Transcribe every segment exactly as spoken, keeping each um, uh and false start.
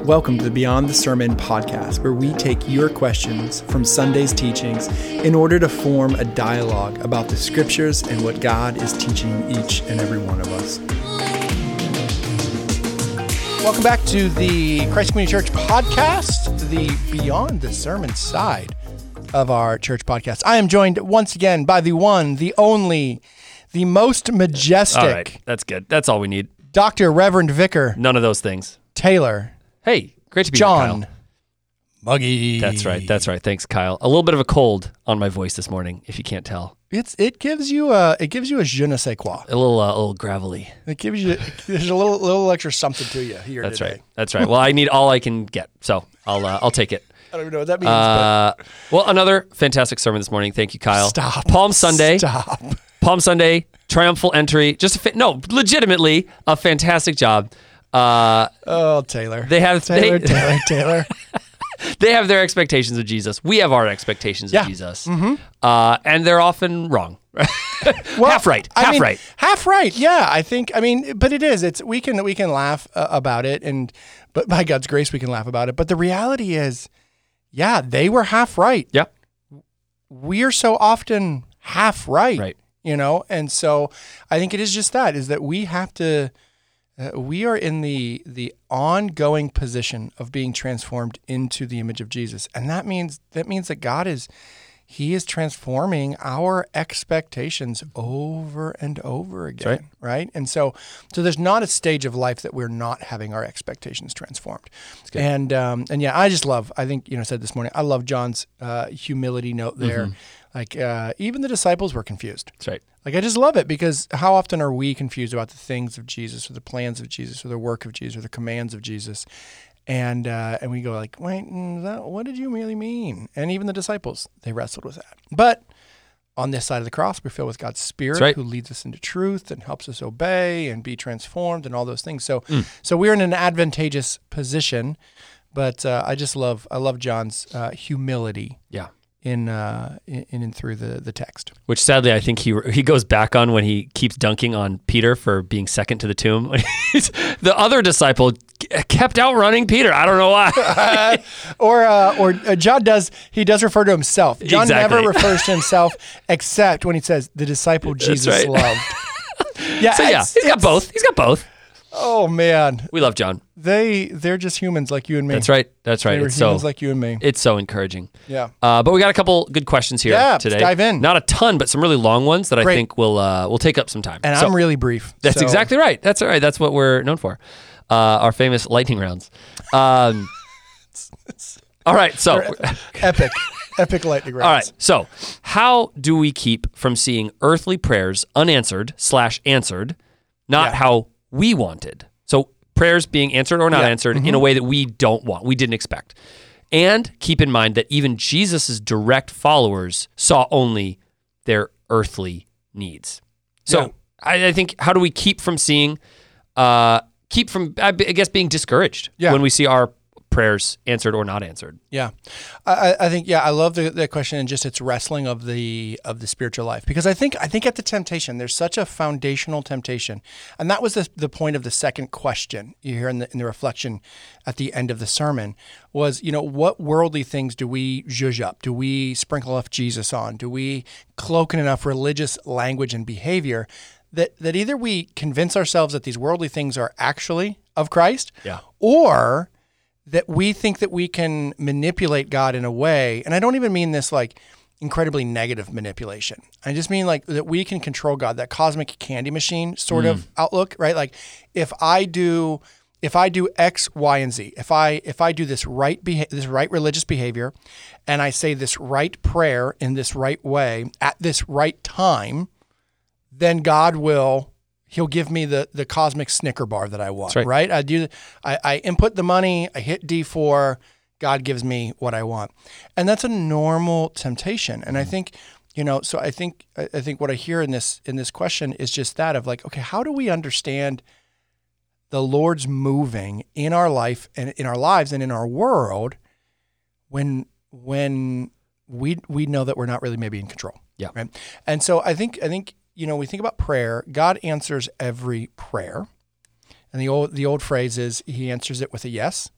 Welcome to the Beyond the Sermon podcast, where we take your questions from Sunday's teachings in order to form a dialogue about the scriptures and what God is teaching each and every one of us. Welcome back to the Christ Community Church podcast, the Beyond the Sermon side of our church podcast. I am joined once again by the one, the only, the most majestic. All right, that's good. That's all we need. Doctor Reverend Vicar. None of those things. Taylor. Hey, great to be John. here, Kyle. Muggy. That's right. That's right. Thanks, Kyle. A little bit of a cold on my voice this morning, if you can't tell. It's it gives you a it gives you a je ne sais quoi. A little uh, a little gravelly. It gives you there's a little little extra something to you here That's today. right. That's right. Well, I need all I can get, so I'll uh, I'll take it. I don't even know what that means. Uh, well, another fantastic sermon this morning. Thank you, Kyle. Stop. Palm Sunday. Stop. Palm Sunday. Triumphal entry. Just a fa- no, legitimately a fantastic job. Uh, oh, Taylor. They have Taylor, they, Taylor, Taylor. They have their expectations of Jesus. We have our expectations Yeah. of Jesus. Mm-hmm. Uh, and they're often wrong. Well, half right. I Half mean, right. Half right. Yeah, I think. I mean, but it is. It's we can we can laugh uh, about it, and but by God's grace we can laugh about it. But the reality is, yeah, they were half right. Yeah. We are so often half right. Right. You know, and so I think it is just that is that we have to. Uh, we are in the the ongoing position of being transformed into the image of Jesus, and that means that means that God is. He is transforming our expectations over and over again, right. right? And so, so there's not a stage of life that we're not having our expectations transformed. And um, and yeah, I just love. I think you know, I said this morning. I love John's uh, humility note there. Mm-hmm. Like uh, even the disciples were confused. That's right. Like I just love it because how often are we confused about the things of Jesus, or the plans of Jesus, or the work of Jesus, or the commands of Jesus? And uh, and we go like, wait, that, what did you really mean? And even the disciples, they wrestled with that. But on this side of the cross, we're filled with God's Spirit, right. who leads us into truth and helps us obey and be transformed and all those things. So Mm. so we're in an advantageous position. But uh, I just love I love John's uh, humility. Yeah. In, uh, in in and through the, the text. Which sadly, I think he he goes back on when he keeps dunking on Peter for being second to the tomb. The other disciple kept outrunning Peter. I don't know why. uh, or uh, or uh, John does, he does refer to himself. John Exactly. never refers to himself except when he says, the disciple Jesus right. loved. Yeah, So yeah, it's- he's got it's- both. He's got both. Oh, man. We love John. They, they're just humans like you and me. That's right. That's right. They were It's so humans like you and me. it's so encouraging. Yeah. Uh, but we got a couple good questions here Yeah, let's today. dive in. Not a ton, but some really long ones that I Great. think will uh, will take up some time. And So- I'm really brief. That's so- exactly right. That's all right. That's what we're known for. Uh, our famous lightning rounds. Um, all right. So, They're epic. Epic lightning rounds. all right. So, how do we keep from seeing earthly prayers unanswered slash answered, not Yeah. how we wanted? So, prayers being answered or not Yeah. answered Mm-hmm. in a way that we don't want, we didn't expect. And keep in mind that even Jesus' direct followers saw only their earthly needs. So, Yeah. I, I think, how do we keep from seeing, uh, keep from, I b- I guess, being discouraged Yeah. when we see our prayers answered or not answered? Yeah, I, I think yeah, I love the, the question and just its wrestling of the of the spiritual life, because I think I think at the temptation there's such a foundational temptation, and that was the the point of the second question you hear in the in the reflection at the end of the sermon was, you know, what worldly things do we zhuzh up? Do we sprinkle enough Jesus on? Do we cloak in enough religious language and behavior that that either we convince ourselves that these worldly things are actually of Christ, Yeah. or that we think that we can manipulate God in a way, and I don't even mean this like incredibly negative manipulation. I just mean like that we can control God, that cosmic candy machine sort of outlook, right? Like if I do, if I do X, Y, and Z, if I if I do this right beha- this right religious behavior, and I say this right prayer in this right way at this right time, then God will. He'll give me the the cosmic Snicker bar that I want, That's right. right. I do. I, I input the money. I hit D four. God gives me what I want, and that's a normal temptation. And I think, you know, so I think I I think what I hear in this in this question is just that of like, okay, how do we understand the Lord's moving in our life and in our lives and in our world when when we we know that we're not really maybe in control. Yeah. Right. And so I think I think. You know, we think about prayer, God answers every prayer. And the old the old phrase is he answers it with a yes.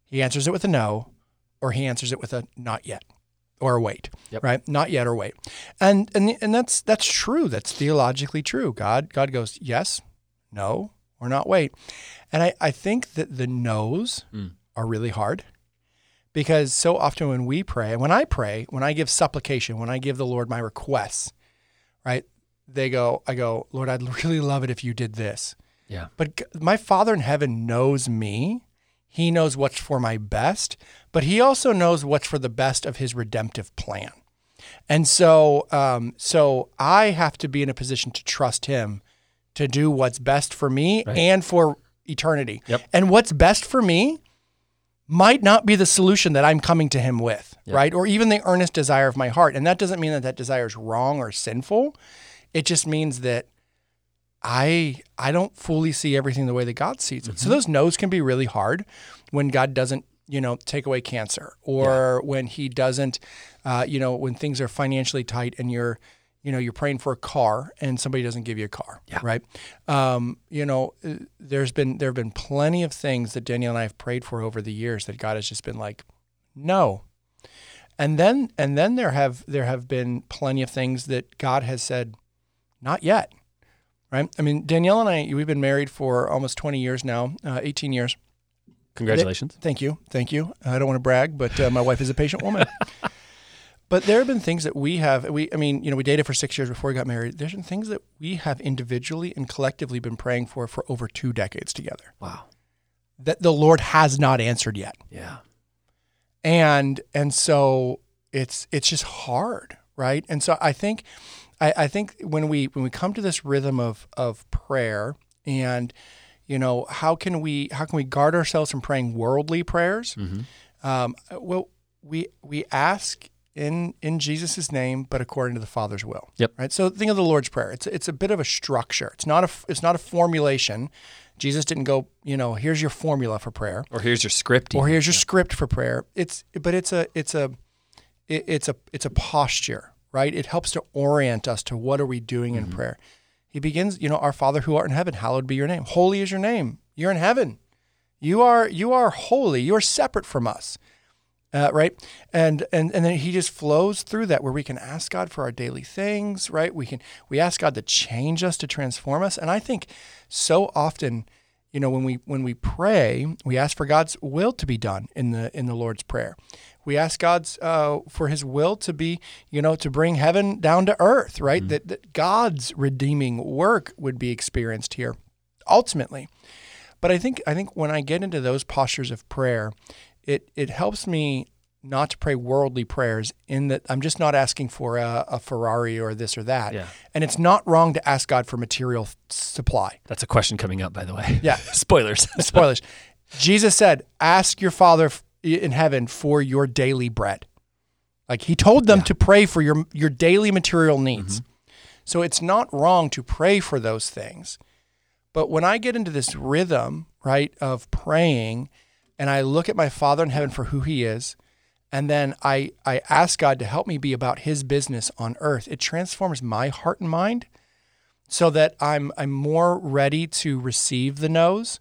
He answers it with a no, or he answers it with a not yet, or a wait, Yep. right? Not yet or wait. And and and that's that's true. That's theologically true. God God goes yes, no, or not wait. And I, I think that the no's Mm. are really hard, because so often when we pray, and when I pray, when I give supplication, when I give the Lord my requests, right? They go, I go, Lord, I'd really love it if you did this. Yeah. But g- my Father in heaven knows me. He knows what's for my best, but he also knows what's for the best of his redemptive plan. And so, um, so I have to be in a position to trust him to do what's best for me Right. and for eternity. Yep. And what's best for me might not be the solution that I'm coming to him with, Yep. right? Or even the earnest desire of my heart. And that doesn't mean that that desire is wrong or sinful. It just means that I I don't fully see everything the way that God sees it. Mm-hmm. So those no's can be really hard when God doesn't, you know, take away cancer, or when he doesn't, uh, you know, when things are financially tight and you're, you know, you're praying for a car and somebody doesn't give you a car, Yeah. right? Um, you know, uh, there's been there have been plenty of things that Danielle and I have prayed for over the years that God has just been like, no. And then and then there have there have been plenty of things that God has said, not yet. Right? I mean, Danielle and I, we've been married for almost twenty years now, uh, eighteen years. Congratulations. Thank you. Thank you. I don't want to brag, but uh, my wife is a patient woman. But there have been things that we have, we, I mean, you know, we dated for six years before we got married. There's been things that we have individually and collectively been praying for for over two decades together Wow. that the Lord has not answered yet. Yeah. And, and so it's, it's just hard. Right. And so I think, I, I think when we, when we come to this rhythm of, of prayer, and, you know, how can we, how can we guard ourselves from praying worldly prayers? Mm-hmm. Um, well, we, we ask in, in Jesus' name, but according to the Father's will. Yep. Right. So think of the Lord's Prayer. It's, it's a bit of a structure. It's not a, it's not a formulation. Jesus didn't go, you know, here's your formula for prayer, Or here's your script. or even. here's your script for prayer. It's, but it's a, it's a, it, it's a, it's a posture, right? It helps to orient us to what are we doing in prayer. He begins, you know, our Father who art in heaven, hallowed be your name. Holy is your name. You're in heaven. You are, you are holy. You are separate from us. Uh, right. And, and, and then he just flows through that, where we can ask God for our daily things, right? We can, we ask God to change us, to transform us. And I think so often, you know, when we, when we pray, we ask for God's will to be done in the, in the Lord's Prayer. We ask God's, uh, for his will to be, you know, to bring heaven down to earth, right? Mm-hmm. That, that God's redeeming work would be experienced here ultimately. But I think, I think when I get into those postures of prayer, it, it helps me not to pray worldly prayers, in that I'm just not asking for a, a Ferrari or this or that. Yeah. And it's not wrong to ask God for material supply. That's a question coming up, by the way. Yeah. Spoilers. Spoilers. Jesus said, ask your Father in heaven for your daily bread. Like he told them Yeah. to pray for your, your daily material needs. Mm-hmm. So it's not wrong to pray for those things. But when I get into this rhythm, right, of praying, and I look at my Father in heaven for who he is, and then I, I ask God to help me be about his business on earth, it transforms my heart and mind so that I'm I'm more ready to receive the no's,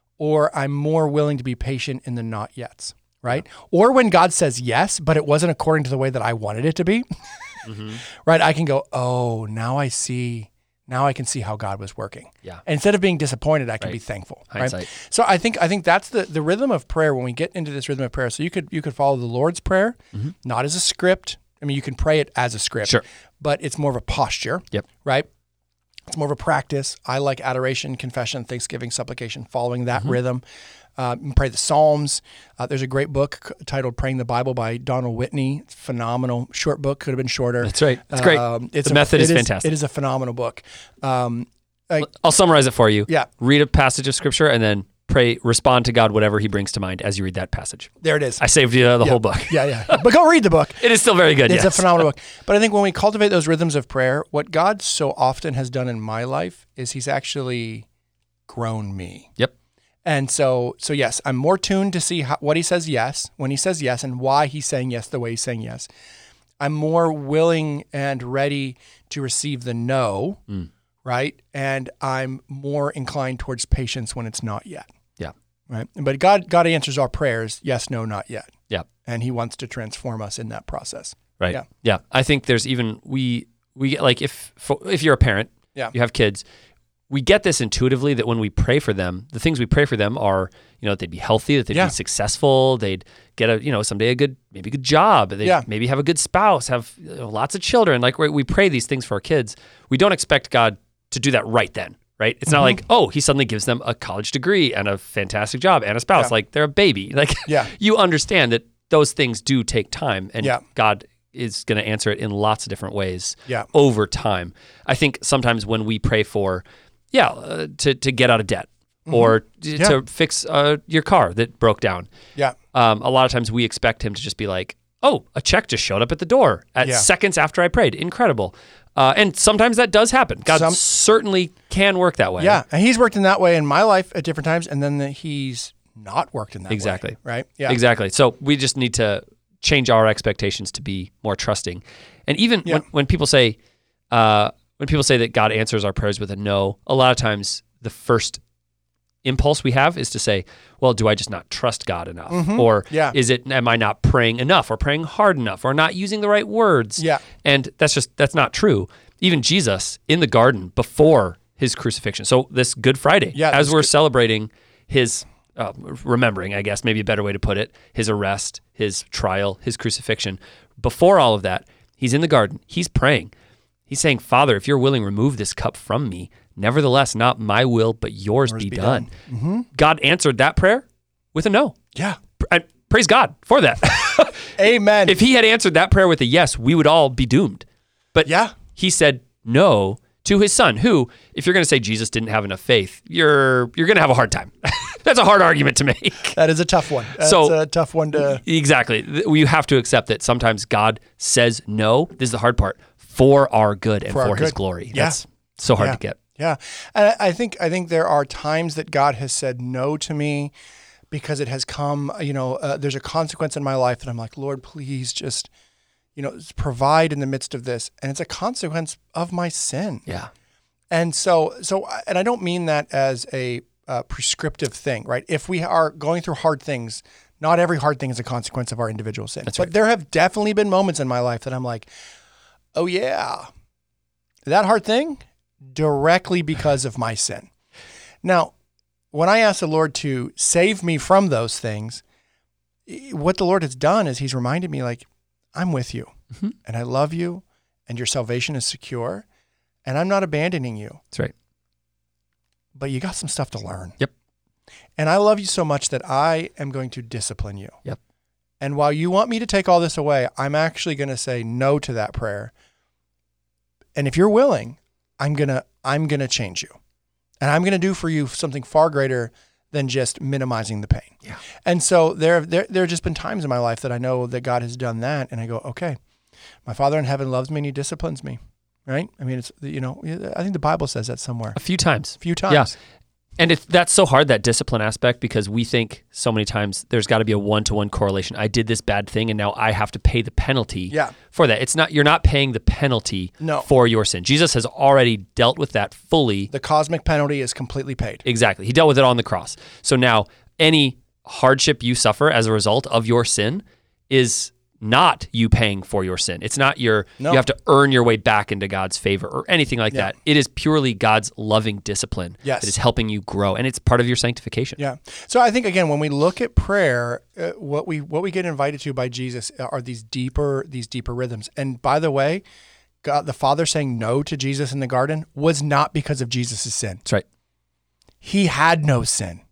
or I'm more willing to be patient in the not yets, right? Yeah. Or when God says yes, but it wasn't according to the way that I wanted it to be, mm-hmm. right? I can go, oh, now I see. Now I can see how God was working. Yeah. And instead of being disappointed, I can right. be thankful. Hindsight. Right. So I think I think that's the, the rhythm of prayer when we get into this rhythm of prayer. So you could you could follow the Lord's Prayer, mm-hmm. not as a script. I mean, you can pray it as a script, sure. but it's more of a posture. Yep. Right. It's more of a practice. I like adoration, confession, thanksgiving, supplication, following that mm-hmm. rhythm. Uh, you can pray the Psalms. Uh, there's a great book titled Praying the Bible by Donald Whitney. It's phenomenal. Short book, could have been shorter. That's right. It's great. Um, it's the a, method it is, is fantastic. It is a phenomenal book. Um, I, I'll summarize it for you. Yeah. Read a passage of scripture and then pray, respond to God, whatever he brings to mind as you read that passage. There it is. I saved you uh, the yeah. whole book. Yeah, yeah. But go read the book. It is still very good. It's yes. a phenomenal book. But I think when we cultivate those rhythms of prayer, what God so often has done in my life is he's actually grown me. Yep. And so, so yes, I'm more tuned to see how, what he says yes, when he says yes, and why he's saying yes the way he's saying yes. I'm more willing and ready to receive the no, mm. right? And I'm more inclined towards patience when it's not yet. Yeah. right? But God, God answers our prayers, yes, no, not yet. Yeah. And he wants to transform us in that process. Right. Yeah. Yeah. I think there's even, we, we get like if, for, if you're a parent, Yeah. you have kids, we get this intuitively that when we pray for them, the things we pray for them are, you know, that they'd be healthy, that they'd Yeah. be successful, they'd get a, you know, someday a good, maybe a good job, they Yeah. maybe have a good spouse, have you know, lots of children. Like we, we pray these things for our kids. We don't expect God to do that right then, right? It's not Mm-hmm. like, oh, he suddenly gives them a college degree and a fantastic job and a spouse. Yeah. Like they're a baby. Like Yeah. you understand that those things do take time, and Yeah. God is going to answer it in lots of different ways Yeah. over time. I think sometimes when we pray for, yeah, uh, to, to get out of debt or t- Yeah. to fix uh, your car that broke down, Yeah. um, a lot of times we expect him to just be like, oh, a check just showed up at the door at Yeah. seconds after I prayed. Incredible. Uh, and sometimes that does happen. God Some- certainly can work that way. Yeah. And he's worked in that way in my life at different times. And then the, he's not worked in that Exactly. way. Right. Yeah. Exactly. So we just need to change our expectations to be more trusting. And even Yeah. when, when people say, uh, when people say that God answers our prayers with a no, a lot of times the first impulse we have is to say, well, do I just not trust God enough? Or Yeah. is it, am I not praying enough or praying hard enough or not using the right words? Yeah. And that's just, that's not true. Even Jesus in the garden before his crucifixion. So this Good Friday, Yeah, as this we're good- celebrating his, uh, remembering, I guess, maybe a better way to put it, his arrest, his trial, his crucifixion. Before all of that, he's in the garden. He's praying. He's saying, Father, if you're willing, remove this cup from me. Nevertheless, not my will, but yours, be, be done. done. Mm-hmm. God answered that prayer with a no. Yeah. And praise God for that. Amen. If he had answered that prayer with a yes, we would all be doomed. But Yeah. he said no to his son, who, if you're going to say Jesus didn't have enough faith, you're you're going to have a hard time. That's a hard argument to make. That is a tough one. That's So- a tough one to. Exactly. Th- You have to accept that sometimes God says no. This is the hard part, for our good and For for, our his good. glory. Yeah. That's so hard Yeah. to get. Yeah. And I I think I think there are times that God has said no to me because it has come, you know, uh, there's a consequence in my life that I'm like, Lord, please just, you know, provide in the midst of this. And it's a consequence of my sin. Yeah. And so, so, and I don't mean that as a uh, prescriptive thing, right? If we are going through hard things, not every hard thing is a consequence of our individual sin. That's but right. there have definitely been moments in my life that I'm like, oh yeah, that hard thing directly because of my sin. Now, when I ask the Lord to save me from those things, what the Lord has done is he's reminded me like, I'm with you Mhm. and I love you and your salvation is secure and I'm not abandoning you, That's right. but you got some stuff to learn. Yep. And I love you so much that I am going to discipline you. Yep. And while you want me to take all this away, I'm actually going to say no to that prayer. And if you're willing, I'm going to I'm going to change you. And I'm going to do for you something far greater than just minimizing the pain. Yeah. And so there there there have just been times in my life that I know that God has done that and I go, "Okay. My Father in heaven loves me and he disciplines me." Right? I mean, it's you know, I think the Bible says that somewhere. A few times. A few times. Yeah. And it's, that's so hard, that discipline aspect, because we think so many times there's got to be a one-to-one correlation. I did this bad thing and now I have to pay the penalty Yeah. for that. It's not, you're not paying the penalty No. for your sin. Jesus has already dealt with that fully. The cosmic penalty is completely paid. Exactly. He dealt with it on the cross. So now any hardship you suffer as a result of your sin is not you paying for your sin. It's not your, No. you have to earn your way back into God's favor or anything like Yeah. that. It is purely God's loving discipline Yes. that is helping you grow, and it's part of your sanctification. Yeah. So I think again, when we look at prayer, uh, what we what we get invited to by Jesus are these deeper these deeper rhythms. And by the way, God, the Father saying no to Jesus in the garden was not because of Jesus' sin. That's right. He had no sin.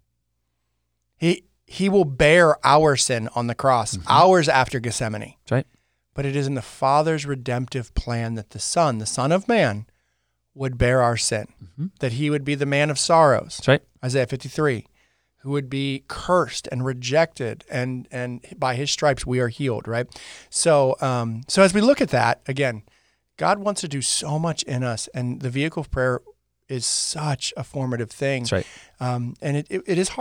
He he will bear our sin on the cross, hours after Gethsemane. That's right. But it is in the Father's redemptive plan that the Son, the Son of Man, would bear our sin, that he would be the man of sorrows. That's right. Isaiah fifty-three, who would be cursed and rejected, and and by his stripes we are healed, right? So um, so as we look at that, again, God wants to do so much in us, and the vehicle of prayer is such a formative thing. That's right. Um, and it, it, it is hard.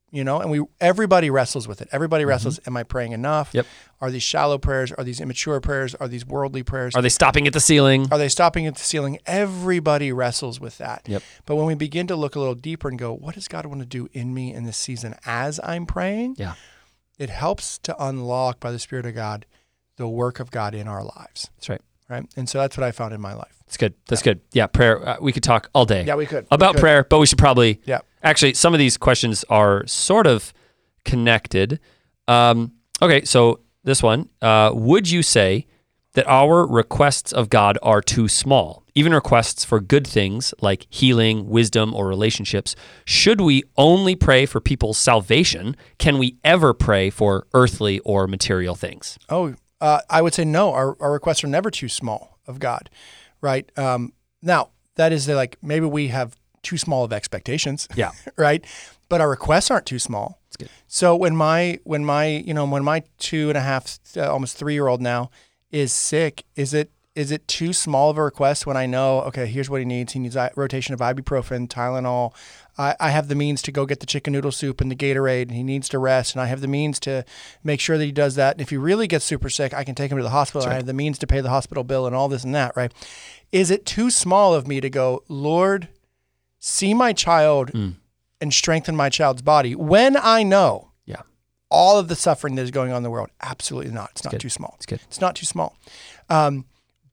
you know, and we everybody wrestles with it. Everybody wrestles. Am I praying enough? Yep. Are these shallow prayers? Are these immature prayers? Are these worldly prayers? Are they stopping at the ceiling? Are they stopping at the ceiling? Everybody wrestles with that. Yep. But when we begin to look a little deeper and go, what does God want to do in me in this season as I'm praying? Yeah. It helps to unlock by the Spirit of God the work of God in our lives. That's right. Right. And so that's what I found in my life. That's good. That's good. Yeah, prayer. Uh, we could talk all day. Yeah, we could. About We could. prayer, but we should probably. Yeah. Actually, some of these questions are sort of connected. Um, okay, so this one. Uh, would you say that our requests of God are too small? Even requests for good things like healing, wisdom, or relationships. Should we only pray for people's salvation? Can we ever pray for earthly or material things? Oh, uh, I would say no. Our, our requests are never too small of God, right? Um, now, that is like maybe we have too small of expectations, Yeah. right? But our requests aren't too small. That's good. So when my when my you know when my two and a half, uh, almost three year old now is sick, is it is it too small of a request when I know, okay, here's what he needs. He needs a rotation of ibuprofen, Tylenol. I, I have the means to go get the chicken noodle soup and the Gatorade, and he needs to rest, and I have the means to make sure that he does that. And if he really gets super sick, I can take him to the hospital. That's And right. I have the means to pay the hospital bill and all this and that, right? Is it too small of me to go, Lord, see my child Mm. and strengthen my child's body when I know Yeah. all of the suffering that is going on in the world? Absolutely not. It's not good. too small. It's good. It's not too small. Um,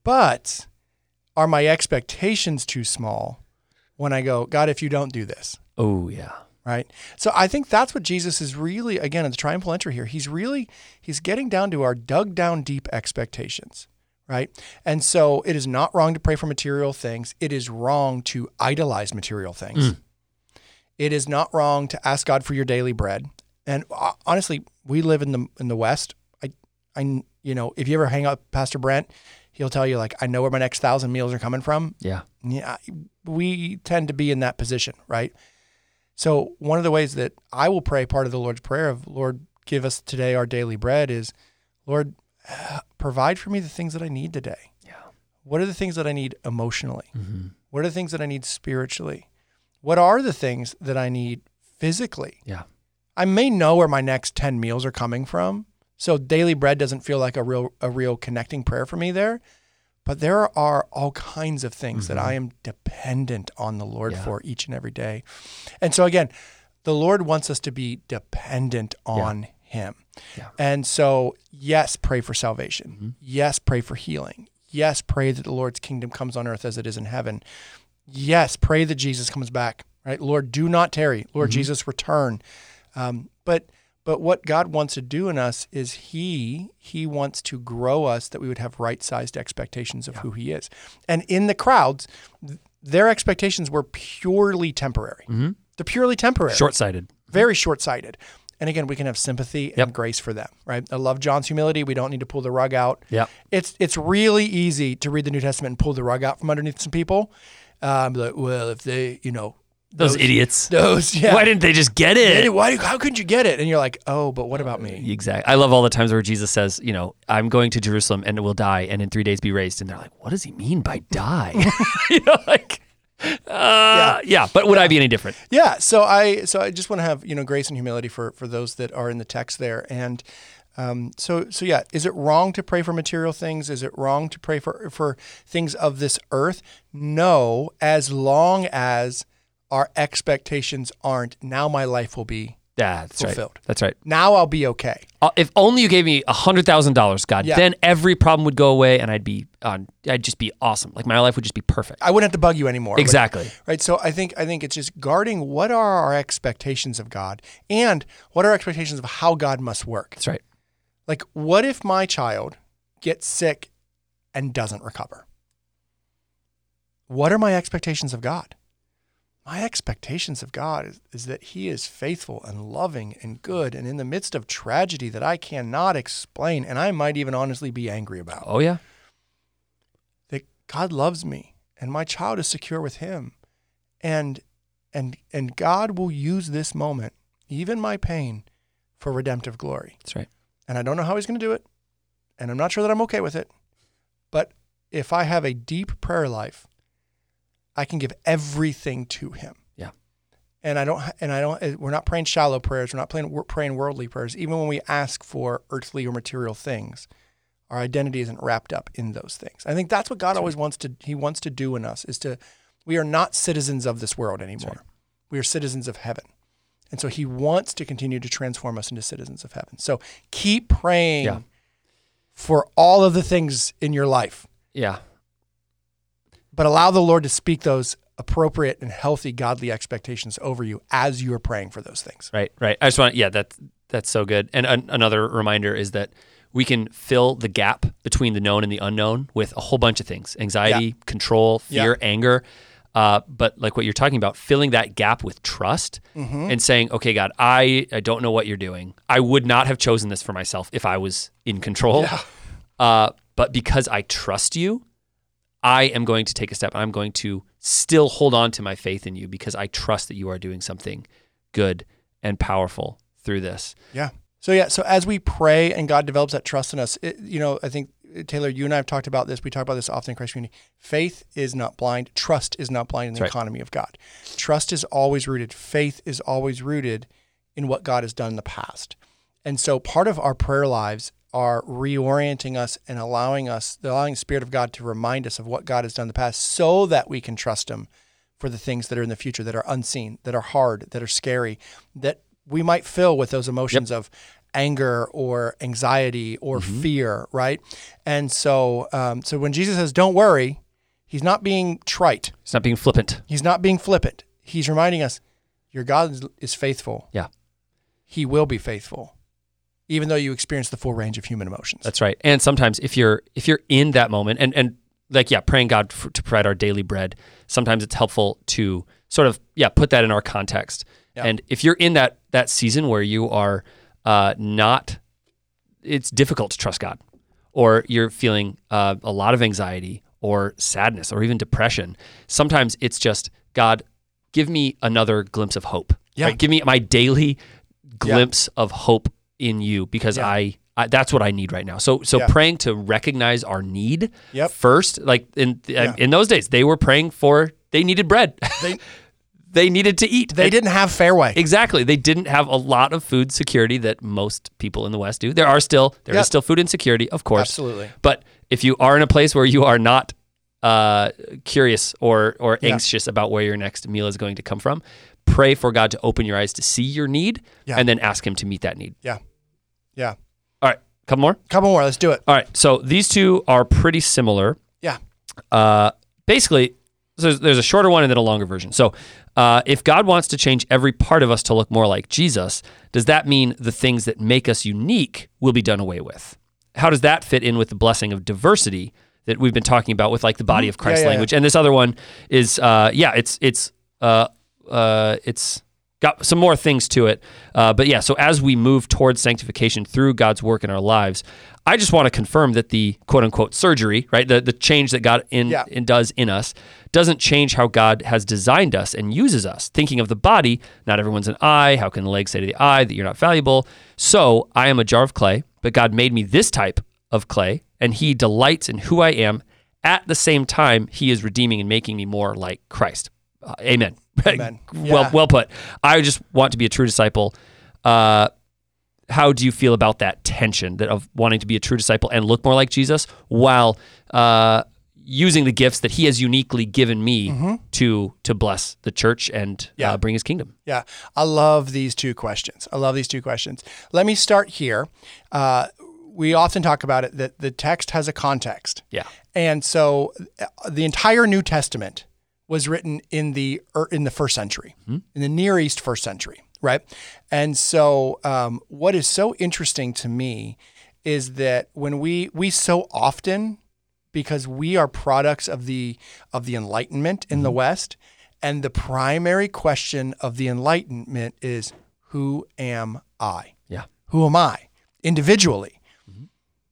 but are my expectations too small when I go, God, if you don't do this, Oh, yeah. right? So I think that's what Jesus is really, again, in the triumphal entry here, he's really, he's getting down to our dug down deep expectations, right? And so it is not wrong to pray for material things. It is wrong to idolize material things. Mm. It is not wrong to ask God for your daily bread. And uh, honestly, we live in the in the West. I, I, you know, if you ever hang out with Pastor Brent, he'll tell you like, I know where my next thousand meals are coming from. Yeah. Yeah, we tend to be in that position, right? So one of the ways that I will pray part of the Lord's Prayer of, Lord, give us today our daily bread is, Lord, uh, provide for me the things that I need today. Yeah. What are the things that I need emotionally? Mm-hmm. What are the things that I need spiritually? What are the things that I need physically? Yeah. I may know where my next ten meals are coming from. So daily bread doesn't feel like a real a real connecting prayer for me there. But there are all kinds of things Mm-hmm. that I am dependent on the Lord Yeah. for each and every day. And so again, the Lord wants us to be dependent on Him. Yeah. And so, yes, pray for salvation. Mm-hmm. Yes, pray for healing. Yes, pray that the Lord's kingdom comes on earth as it is in heaven. Yes, pray that Jesus comes back, right? Lord, do not tarry. Lord Mm-hmm. Jesus, return. Um, but but what God wants to do in us is He He wants to grow us that we would have right-sized expectations of Yeah. who He is. And in the crowds, th- their expectations were purely temporary. Mm-hmm. They're purely temporary. Short-sighted. Very short-sighted. And again, we can have sympathy and Yep. grace for them, right? I love John's humility. We don't need to pull the rug out. Yeah. It's it's really easy to read the New Testament and pull the rug out from underneath some people. Um, like, well, if they, you know, Those, idiots. those, yeah. Why didn't they just get They- it? Why? How couldn't you get it? And you're like, oh, but what about me? Exactly. I love all the times where Jesus says, you know, I'm going to Jerusalem and will die and in three days be raised. And they're like, what does he mean by die? you know, like, uh, yeah. But would I be any different? Yeah. So I so I just want to have, you know, grace and humility for for those that are in the text there. And um, so so yeah, is it wrong to pray for material things? Is it wrong to pray for for things of this earth? No, as long as our expectations aren't, now my life will be Yeah, that's fulfilled. right. That's right. Now I'll be okay. Uh, if only you gave me a hundred thousand dollars, God, Yeah. then every problem would go away, and I'd be on. I'd just be awesome. Like my life would just be perfect. I wouldn't have to bug you anymore. Exactly. Right. So I think I think it's just guarding what are our expectations of God and what are our expectations of how God must work. That's right. Like, what if my child gets sick and doesn't recover? What are my expectations of God? My expectations of God is, is that He is faithful and loving and good, and in the midst of tragedy that I cannot explain, and I might even honestly be angry about, Oh yeah. that God loves me and my child is secure with Him, and and and God will use this moment, even my pain, for redemptive glory. That's right. And I don't know how He's going to do it, and I'm not sure that I'm okay with it, but if I have a deep prayer life, I can give everything to Him. Yeah. And I don't, and I don't, we're not praying shallow prayers. We're not praying, we're praying worldly prayers. Even when we ask for earthly or material things, our identity isn't wrapped up in those things. I think that's what God always wants to, he wants to do in us is to, we are not citizens of this world anymore. Right. We are citizens of heaven. And so he wants to continue to transform us into citizens of heaven. So keep praying yeah. for all of the things in your life. Yeah. But allow the Lord to speak those appropriate and healthy godly expectations over you as you are praying for those things. Right, right. I just want, yeah, that that's so good. And an, another reminder is that we can fill the gap between the known and the unknown with a whole bunch of things: anxiety, yeah. control, fear, yeah. anger. Uh, but like what you're talking about, filling that gap with trust mm-hmm. and saying, okay, God, I, I don't know what you're doing. I would not have chosen this for myself if I was in control. Yeah. Uh, but because I trust you, I am going to take a step. I'm going to still hold on to my faith in you because I trust that you are doing something good and powerful through this. Yeah. So yeah, so as we pray and God develops that trust in us, it, you know, I think, Taylor, you and I have talked about this. We talk about this often in Christ Community. Faith is not blind. Trust is not blind in the That's right. economy of God. Trust is always rooted. Faith is always rooted in what God has done in the past. And so part of our prayer lives are reorienting us and allowing us, allowing the Spirit of God to remind us of what God has done in the past so that we can trust him for the things that are in the future, that are unseen, that are hard, that are scary, that we might fill with those emotions yep. of anger or anxiety or mm-hmm. fear, right? And so um, so when Jesus says, don't worry, he's not being trite. He's not being flippant. He's not being flippant. He's reminding us, your God is, is faithful. Yeah. He will be faithful, even though you experience the full range of human emotions. That's right. And sometimes if you're if you're in that moment, and, and like, yeah, praying God for, to provide our daily bread, sometimes it's helpful to sort of, yeah, put that in our context. Yeah. And if you're in that that season where you are uh, not, it's difficult to trust God, or you're feeling uh, a lot of anxiety or sadness or even depression, sometimes it's just, God, give me another glimpse of hope. Yeah. Right? Give me my daily glimpse yeah. of hope in you, because yeah. I, I that's what I need right now. So so yeah. praying to recognize our need yep. first, like in yeah. in those days, they were praying for, they needed bread. They they needed to eat. They and, didn't have Fairway. Exactly. They didn't have a lot of food security that most people in the West do. There are still there yep. is still food insecurity, of course. Absolutely. But if you are in a place where you are not uh, curious or or yeah. anxious about where your next meal is going to come from, pray for God to open your eyes to see your need yeah. and then ask him to meet that need. Yeah. Yeah. All right. Couple more? Couple more. Let's do it. All right. So these two are pretty similar. Yeah. Uh, basically, so there's, there's a shorter one and then a longer version. So uh, if God wants to change every part of us to look more like Jesus, does that mean the things that make us unique will be done away with? How does that fit in with the blessing of diversity that we've been talking about with like the body of Christ yeah, yeah, language? yeah. And this other one is, uh, yeah, it's, it's, uh, uh, it's, got some more things to it. Uh, but yeah, so as we move towards sanctification through God's work in our lives, I just want to confirm that the quote unquote surgery, right, the, the change that God in, yeah. in does in us doesn't change how God has designed us and uses us. Thinking of the body, not everyone's an eye. How can the leg say to the eye that you're not valuable? So I am a jar of clay, but God made me this type of clay, and he delights in who I am. At the same time, he is redeeming and making me more like Christ. Uh, amen. Amen. well, yeah. well put. I just want to be a true disciple. Uh, how do you feel about that tension that of wanting to be a true disciple and look more like Jesus while uh, using the gifts that he has uniquely given me mm-hmm. to to bless the church and yeah. uh, bring his kingdom? Yeah. I love these two questions. I love these two questions. Let me start here. Uh, we often talk about it that the text has a context. Yeah. And so the entire New Testament was written in the in the first century, mm-hmm. in the Near East first century, right? And so um, what is so interesting to me is that when we we so often, because we are products of the of the Enlightenment in mm-hmm. the West, and the primary question of the Enlightenment is, who am I? Yeah. Who am I individually? Mm-hmm.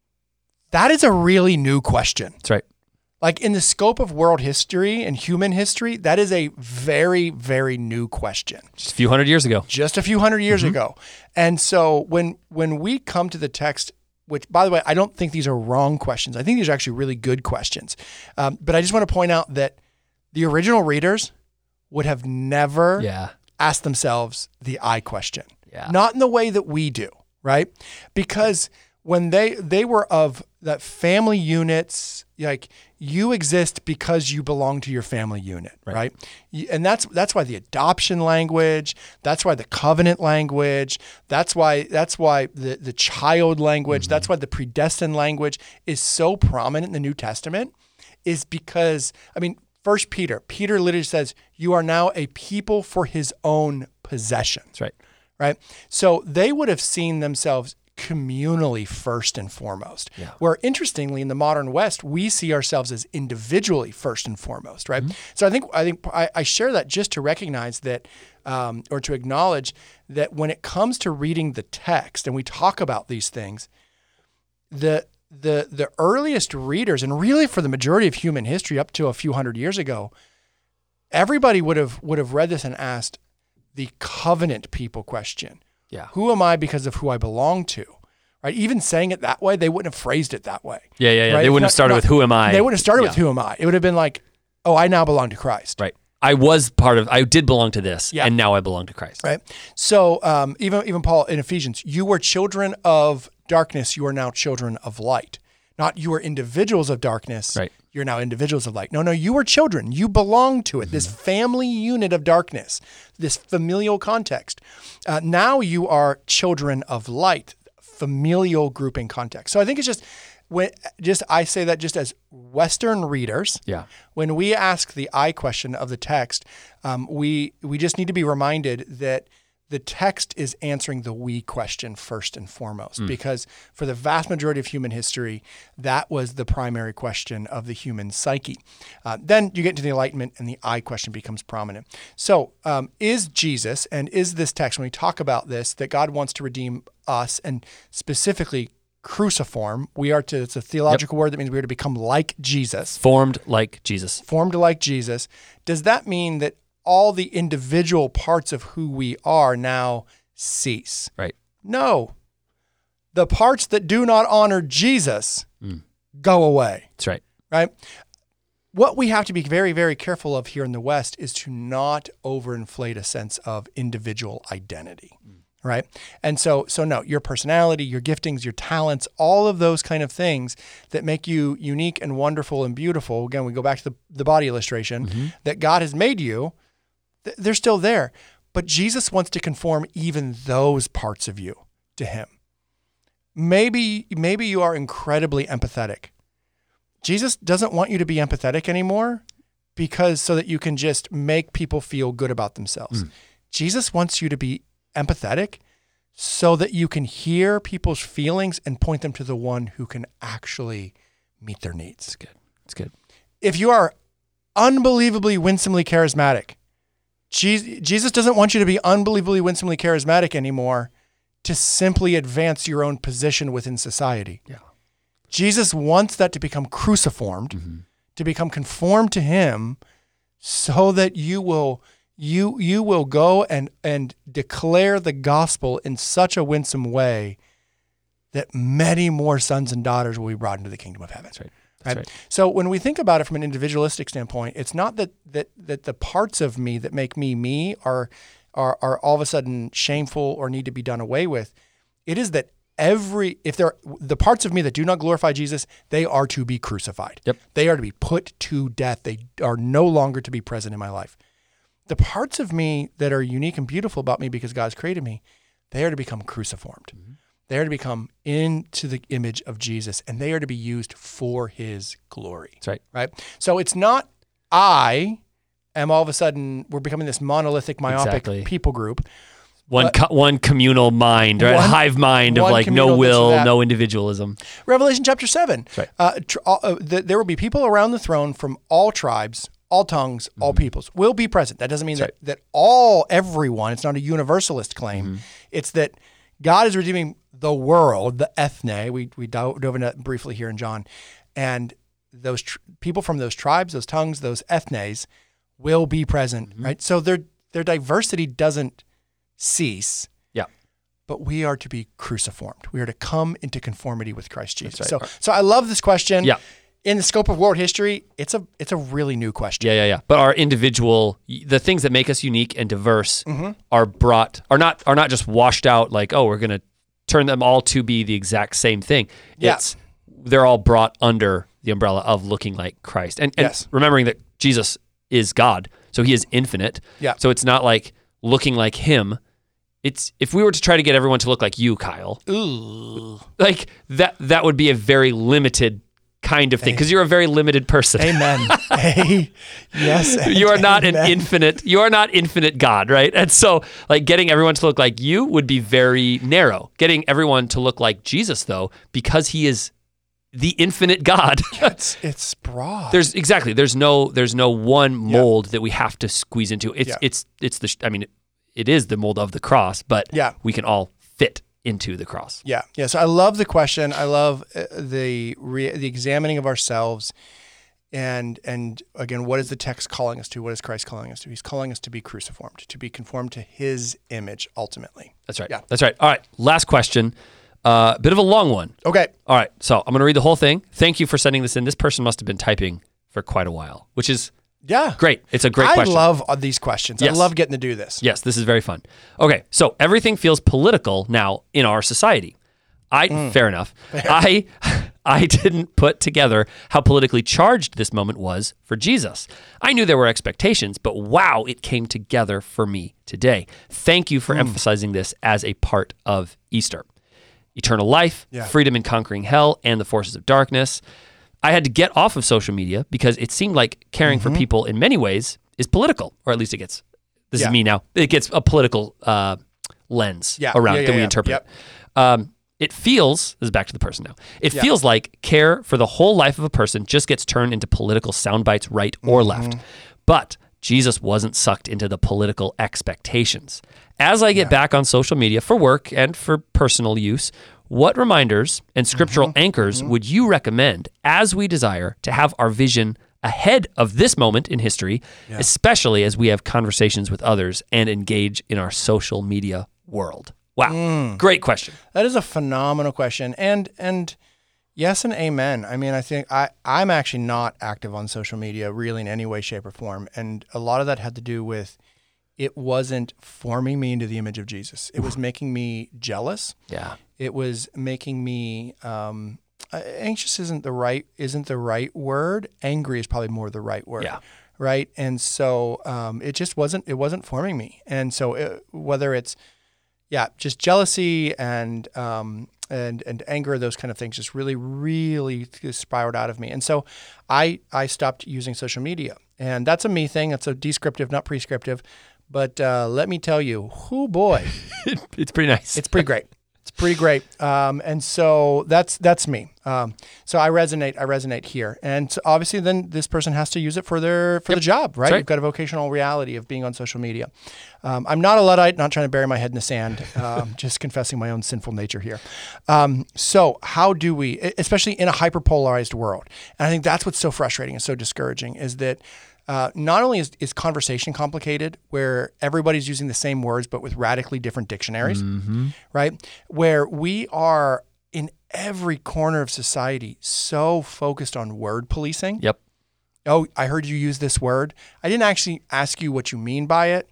That is a really new question. That's right. Like in the scope of world history and human history, that is a very, very new question. Just a few hundred years ago. Just a few hundred years mm-hmm. ago. And so when when we come to the text, which, by the way, I don't think these are wrong questions. I think these are actually really good questions. Um, but I just want to point out that the original readers would have never yeah. ask themselves the I question. Yeah. Not in the way that we do, right? Because when they they were of that family units, like you exist because you belong to your family unit, right? right? You- And that's that's why the adoption language, that's why the covenant language, that's why that's why the the child language, that's why the predestined language is so prominent in the New Testament, is because I mean, First Peter, Peter literally says, "You are now a people for His own possession." That's right. Right? So they would have seen themselves communally first and foremost. Yeah. Where interestingly, in the modern West, we see ourselves as individually first and foremost, right? So I think I think I, I share that just to recognize that, um, or to acknowledge that when it comes to reading the text and we talk about these things, the the the earliest readers, and really for the majority of human history up to a few hundred years ago, everybody would have would have read this and asked the covenant people question. Yeah. Who am I because of who I belong to? Right? Even saying it that way, they wouldn't have phrased it that way. Yeah, yeah, yeah. Right? They wouldn't Not- have started not- with who am I? They wouldn't have started with Yeah. who am I. It would have been like, oh, I now belong to Christ. Right. I was part of, I did belong to this, Yeah. and now I belong to Christ. Right. So um, even even Paul in Ephesians, you were children of darkness, you are now children of light. Not you are individuals of darkness, Right. you're now individuals of light. No, no, you were children. You belong to it, this family unit of darkness, this familial context. Uh, now you are children of light, familial grouping context. So I think it's just, when just I say that just as Western readers, Yeah. when we ask the I question of the text, um, we we just need to be reminded that the text is answering the we question first and foremost, because for the vast majority of human history, that was the primary question of the human psyche. Uh, then you get into the Enlightenment and the I question becomes prominent. So um, is Jesus, and is this text, when we talk about this, that God wants to redeem us and specifically cruciform, we are to, it's a theological word that means we are to become like Jesus, Formed like Jesus. formed like Jesus. Does that mean that all the individual parts of who we are now cease? Right. No. The parts that do not honor Jesus go away, That's right. right? What we have to be very, very careful of here in the West is to not overinflate a sense of individual identity, right? And so, so no, your personality, your giftings, your talents, all of those kind of things that make you unique and wonderful and beautiful. Again, we go back to the, the body illustration that God has made you. th- They're still there, but Jesus wants to conform even those parts of you to Him. Maybe, maybe you are incredibly empathetic. Jesus doesn't want you to be empathetic anymore because so that you can just make people feel good about themselves. Jesus wants you to be empathetic so that you can hear people's feelings and point them to the one who can actually meet their needs. It's good. It's good. If you are unbelievably winsomely charismatic, Je- Jesus doesn't want you to be unbelievably winsomely charismatic anymore to simply advance your own position within society. Yeah. Jesus wants that to become cruciformed, to become conformed to Him, so that you will you you will go and and declare the gospel in such a winsome way that many more sons and daughters will be brought into the kingdom of heaven. That's right. That's Right? right. So when we think about it from an individualistic standpoint, it's not that that that the parts of me that make me me are are are all of a sudden shameful or need to be done away with. It is that every if there the parts of me that do not glorify Jesus, they are to be crucified. Yep. They are to be put to death. They are no longer to be present in my life. The parts of me that are unique and beautiful about me because God's created me, they are to become cruciformed. They are to become into the image of Jesus, and they are to be used for His glory. That's right. Right? So it's not I am all of a sudden, we're becoming this monolithic, myopic Exactly. people group. One But- co- one communal mind, right? One- A hive mind of one like communal no this or will, that. no individualism. Revelation chapter seven. right. Uh, tr- uh, uh, th- there will be people around the throne from all tribes, all tongues, all peoples will be present. That doesn't mean that, that all, everyone, it's not a universalist claim. It's that God is redeeming the world, the ethne. We, we dove, dove into that briefly here in John. And those tr- people from those tribes, those tongues, those ethnes will be present, right? So their, their diversity doesn't cease. Yeah. But we are to be cruciformed. We are to come into conformity with Christ Jesus. right. So, so I love this question. Yeah. in the scope of world history, it's a it's a really new question. Yeah, yeah, yeah. But our individual, the things that make us unique and diverse Mm-hmm. are brought, are not are not just washed out like, oh, we're going to turn them all to be the exact same thing. Yeah. It's, they're all brought under the umbrella of looking like Christ. And, and Yes. remembering that Jesus is God, so he is infinite. Yeah. So it's not like looking like him. It's, if we were to try to get everyone to look like you, Kyle, Ooh. like that that would be a very limited kind of thing, because you're a very limited person. Amen. Hey, yes. and You are not an amen. infinite, you are not infinite God, right? And so like getting everyone to look like you would be very narrow. Getting everyone to look like Jesus though, because he is the infinite God. It's it's broad. There's exactly, there's no there's no one mold that we have to squeeze into. It's Yeah. it's it's the I mean it is the mold of the cross, but Yeah. we can all fit into the cross. Yeah, yeah. So I love the question. I love uh, the re- the examining of ourselves, and and again, what is the text calling us to? What is Christ calling us to? He's calling us to be cruciformed, to be conformed to His image ultimately. That's right. Yeah. That's right. All right. Last question. A uh, bit of a long one. Okay. All right. So I'm going to read the whole thing. Thank you for sending this in. This person must have been typing for quite a while, which is Yeah. great. It's a great I question. love uh, these questions. Yes. I love getting to do this. Yes, this is very fun. Okay, so everything feels political now in our society. I fair enough. I I didn't put together how politically charged this moment was for Jesus. I knew there were expectations, but wow, it came together for me today. Thank you for emphasizing this as a part of Easter. Eternal life, Yeah. freedom in conquering hell and the forces of darkness. I had to get off of social media because it seemed like caring for people in many ways is political, or at least it gets, this Yeah. is me now, it gets a political uh, lens Yeah. around Yeah, it yeah, that we yeah. interpret. Yep. Um, it feels, this is back to the person now, it Yeah. feels like care for the whole life of a person just gets turned into political sound bites right or Mm-hmm. left. But Jesus wasn't sucked into the political expectations. As I get back on social media for work and for personal use, what reminders and scriptural Mm-hmm. anchors would you recommend as we desire to have our vision ahead of this moment in history, especially as we have conversations with others and engage in our social media world? Wow. Mm. Great question. That is a phenomenal question. And and yes and amen. I mean, I think I, I'm actually not active on social media really in any way, shape, or form. And a lot of that had to do with it wasn't forming me into the image of Jesus. It was making me jealous. Yeah. It was making me um, uh, anxious isn't the right isn't the right word. Angry is probably more the right word. Yeah. Right. And so um, it just wasn't it wasn't forming me. And so it, whether it's yeah, just jealousy and um, and and anger, those kind of things, just really, really spiraled out of me. And so I I stopped using social media, and that's a me thing. It's a descriptive, not prescriptive. But uh, let me tell you, whoo boy, It's pretty nice. it's pretty great. It's pretty great. Um, and so that's that's me. Um, so I resonate. I resonate here. And so obviously, then this person has to use it for their for the job, right? right. You've got a vocational reality of being on social media. Um, I'm not a Luddite. Not trying to bury my head in the sand. Um, just confessing my own sinful nature here. Um, so how do we, especially in a hyperpolarized world? And I think that's what's so frustrating and so discouraging is that. Uh, not only is, is conversation complicated, where everybody's using the same words but with radically different dictionaries, right? Where we are in every corner of society so focused on word policing. Yep. Oh, I heard you use this word. I didn't actually ask you what you mean by it,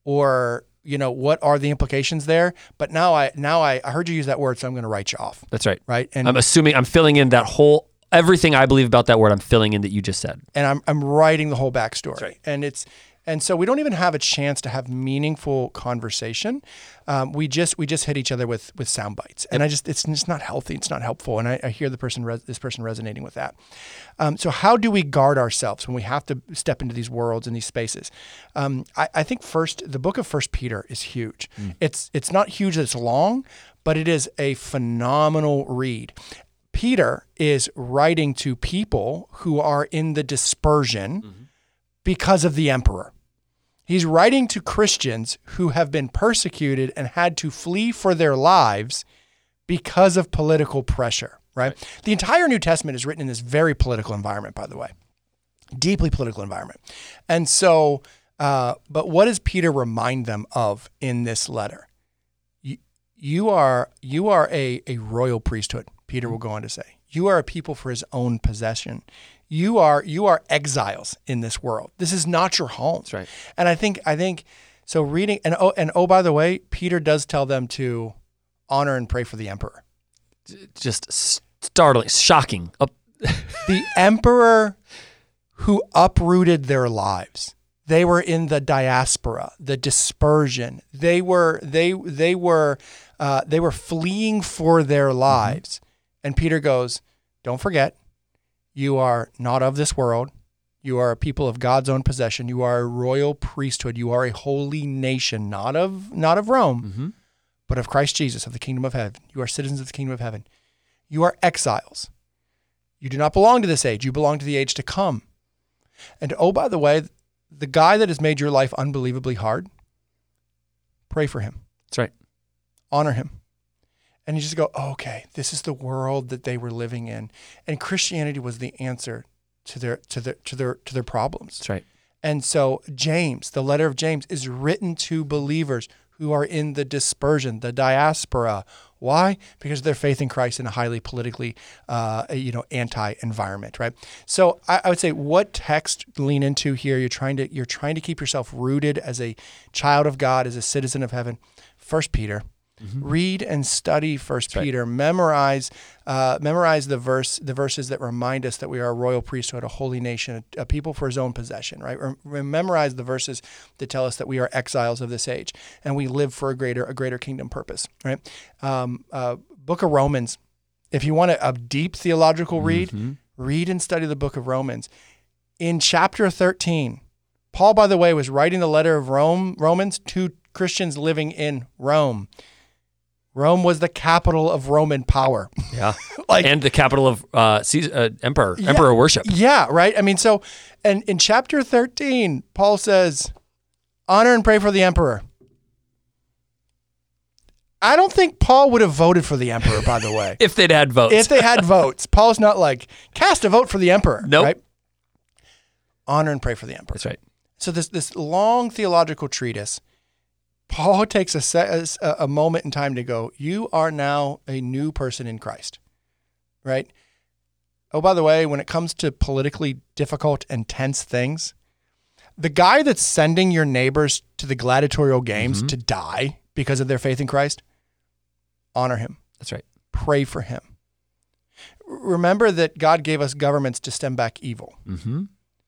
or you know what are the implications there. But now I now I, I heard you use that word, so I'm going to write you off. That's right. Right. And I'm assuming I'm filling in that whole, everything I believe about that word, I'm filling in that you just said. and I'm I'm writing the whole backstory. right. And it's and so we don't even have a chance to have meaningful conversation. Um, we just we just hit each other with with sound bites, and I just it's just not healthy. It's not helpful. And I, I hear the person res- this person resonating with that. Um, so how do we guard ourselves when we have to step into these worlds and these spaces? Um, I, I think first the book of First Peter is huge. It's it's not huge that it's long, but it is a phenomenal read. Peter is writing to people who are in the dispersion mm-hmm. because of the emperor. He's writing to Christians who have been persecuted and had to flee for their lives because of political pressure, right? right? The entire New Testament is written in this very political environment, by the way, deeply political environment. And so, uh, but what does Peter remind them of in this letter? You, you are, you are a, a royal priesthood. Peter will go on to say, You are a people for his own possession. You are you are exiles in this world. This is not your home. That's right. And I think I think so reading and oh and oh by the way, Peter does tell them to honor and pray for the emperor. Just startling, shocking. Up. The emperor who uprooted their lives. They were in the diaspora, the dispersion. They were they they were uh, they were fleeing for their lives. Mm-hmm. And Peter goes, "Don't forget, you are not of this world. You are a people of God's own possession. You are a royal priesthood. You are a holy nation, not of not of Rome, mm-hmm. but of Christ Jesus, of the kingdom of heaven. You are citizens of the kingdom of heaven. You are exiles. You do not belong to this age. You belong to the age to come. And oh, by the way, the guy that has made your life unbelievably hard, pray for him. That's right. Honor him." And you just go, oh, okay, this is the world that they were living in. And Christianity was the answer to their to their to their to their problems. That's right. And so James, the letter of James, is written to believers who are in the dispersion, the diaspora. Why? Because of their faith in Christ in a highly politically, uh, you know, anti-environment, right? So I, I would say, what text lean into here? You're trying to you're trying to keep yourself rooted as a child of God, as a citizen of heaven. First Peter. Mm-hmm. Read and study First That's Peter. Right. Memorize, uh, memorize the verse, the verses that remind us that we are a royal priesthood, a holy nation, a, a people for His own possession. Right. Re- memorize the verses that tell us that we are exiles of this age and we live for a greater, a greater kingdom purpose. Right. Um, uh, Book of Romans. If you want a, a deep theological read, mm-hmm. read and study the Book of Romans. In chapter thirteen, Paul, by the way, was writing the letter of Rome, Romans to Christians living in Rome. Rome was the capital of Roman power. Yeah. like, and the capital of uh, Caesar, uh, emperor, yeah, emperor worship. Yeah, right? I mean, so, and in chapter thirteen, Paul says, honor and pray for the emperor. I don't think Paul would have voted for the emperor, by the way. If they'd had votes. If they had votes. Paul's not like, cast a vote for the emperor. Nope. Right? Honor and pray for the emperor. That's right. So this this long theological treatise, Paul takes a, se- a moment in time to go, you are now a new person in Christ, right? Oh, by the way, when it comes to politically difficult and tense things, the guy that's sending your neighbors to the gladiatorial games mm-hmm. to die because of their faith in Christ, honor him. That's right. Pray for him. Remember that God gave us governments to stem back evil. Mm-hmm.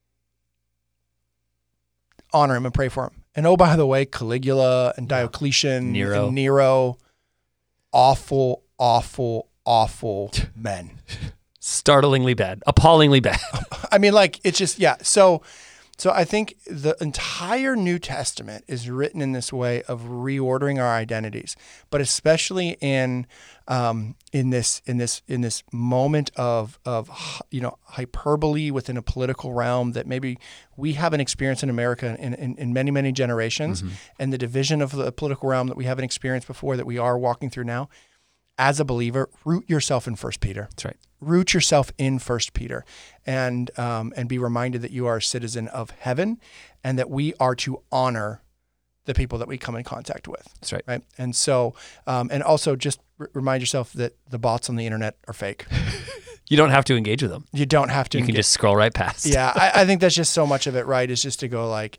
Honor him and pray for him. And oh, by the way, Caligula and Diocletian Nero. and Nero, awful, awful, awful men. Startlingly bad. Appallingly bad. I mean, like, it's just, yeah. So, so I think the entire New Testament is written in this way of reordering our identities, but especially in um, in this in this in this moment of of you know hyperbole within a political realm that maybe we haven't experienced in America in, in, in many many generations, mm-hmm. and the division of the political realm that we haven't experienced before that we are walking through now. As a believer, root yourself in First Peter. That's right. Root yourself in First Peter, and um, and be reminded that you are a citizen of heaven, and that we are to honor the people that we come in contact with. That's right. Right. And so, um, and also just r- remind yourself that the bots on the internet are fake. You don't have to engage with them. You don't have to. You engage. can just scroll right past. Yeah, I, I think that's just so much of it. Right, is just to go like,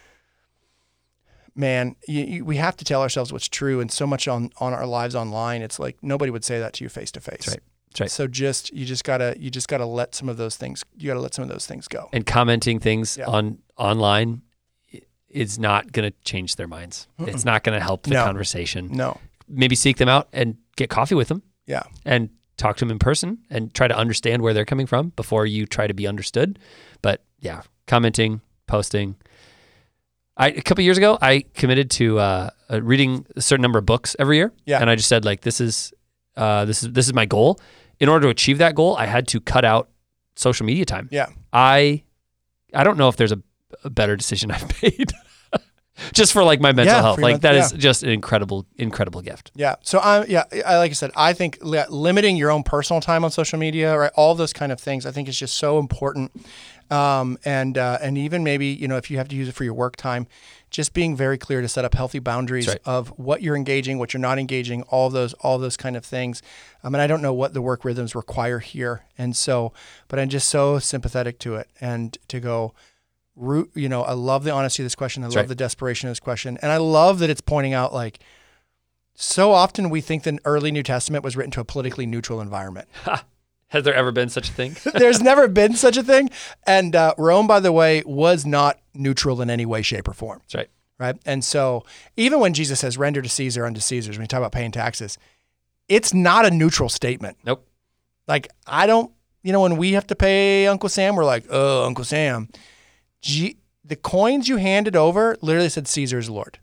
man, you, you, we have to tell ourselves what's true, and so much on, on our lives online, it's like nobody would say that to you face to face. Right. That's right. So just you just gotta you just gotta let some of those things you gotta let some of those things go. And commenting things yeah. on online is not going to change their minds. Mm-mm. It's not going to help the no. conversation. No. Maybe seek them out and get coffee with them. Yeah. And talk to them in person and try to understand where they're coming from before you try to be understood. But yeah, commenting, posting. I, a couple of years ago, I committed to uh, uh, reading a certain number of books every year. Yeah. And I just said, like, this is uh, this is this is my goal. In order to achieve that goal, I had to cut out social media time. Yeah. I I don't know if there's a, a better decision I've made. Just for like my mental yeah, health. Like mental, that yeah. is just an incredible, incredible gift. Yeah. So I, yeah, I, like I said, I think li- limiting your own personal time on social media, right? All those kind of things, I think is just so important. Um, and uh, and even maybe, you know, if you have to use it for your work time, just being very clear to set up healthy boundaries That's right. of what you're engaging, what you're not engaging, all of those, all of those kind of things. I mean, I don't know what the work rhythms require here. And so, but I'm just so sympathetic to it, and to go, root, you know, I love the honesty of this question. I That's love right. the desperation of this question. And I love that it's pointing out, like, so often we think the early New Testament was written to a politically neutral environment. Has there ever been such a thing? There's never been such a thing. And uh, Rome, by the way, was not neutral in any way, shape, or form. That's right. Right. And so even when Jesus says, render to Caesar unto Caesar's, when you talk about paying taxes, it's not a neutral statement. Nope. Like, I don't, you know, when we have to pay Uncle Sam, we're like, oh, Uncle Sam. G- the coins you handed over literally said Caesar is Lord.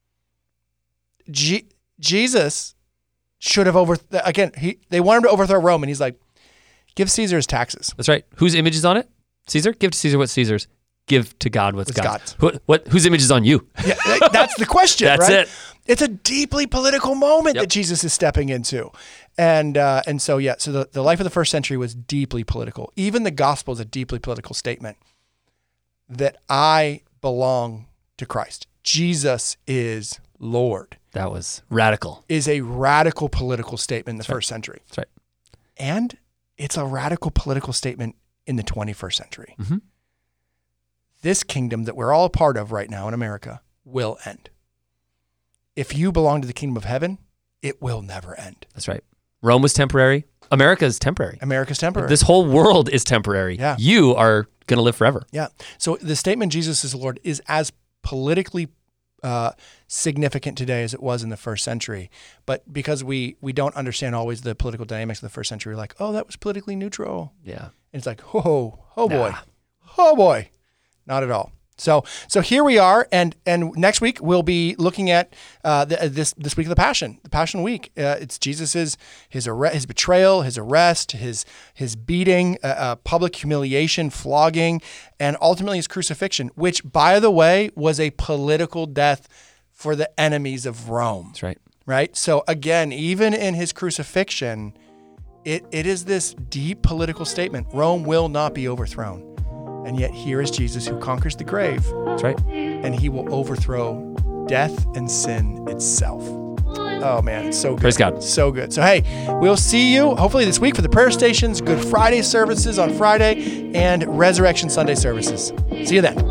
G- Jesus should have over, again, he, they want him to overthrow Rome, and he's like, give Caesar his taxes. That's right. Whose image is on it? Caesar? Give to Caesar what's Caesar's. Give to God what's What's God's. God's. Who, what, whose image is on you? Yeah, that's the question. That's right? it. It's a deeply political moment Yep. that Jesus is stepping into. And uh, and so, yeah, so the, the life of the first century was deeply political. Even the gospel is a deeply political statement that I belong to Christ. Jesus is Lord. That was radical. Is a radical political statement in the That's right. first century. That's right. And it's a radical political statement in the twenty-first century. Mhm. This kingdom that we're all a part of right now in America will end. If you belong to the kingdom of heaven, it will never end. That's right. Rome was temporary. America is temporary. America's temporary. This whole world is temporary. Yeah. You are going to live forever. Yeah. So the statement Jesus is Lord is as politically uh, significant today as it was in the first century. But because we we don't understand always the political dynamics of the first century, we're like, oh, that was politically neutral. Yeah. And it's like, oh, oh boy, Nah. oh boy, not at all. So so here we are, and and next week we'll be looking at uh, the, this this week of the Passion, the Passion Week. Uh, it's Jesus's his arre- his betrayal, his arrest, his his beating, uh, uh, public humiliation, flogging, and ultimately his crucifixion, which, by the way, was a political death for the enemies of Rome. That's right. Right. So again, even in his crucifixion, it it is this deep political statement: Rome will not be overthrown. And yet here is Jesus who conquers the grave, That's right. and he will overthrow death and sin itself. Oh man, it's so good. Praise God. So good. So hey, we'll see you hopefully this week for the prayer stations, Good Friday services on Friday, and Resurrection Sunday services. See you then.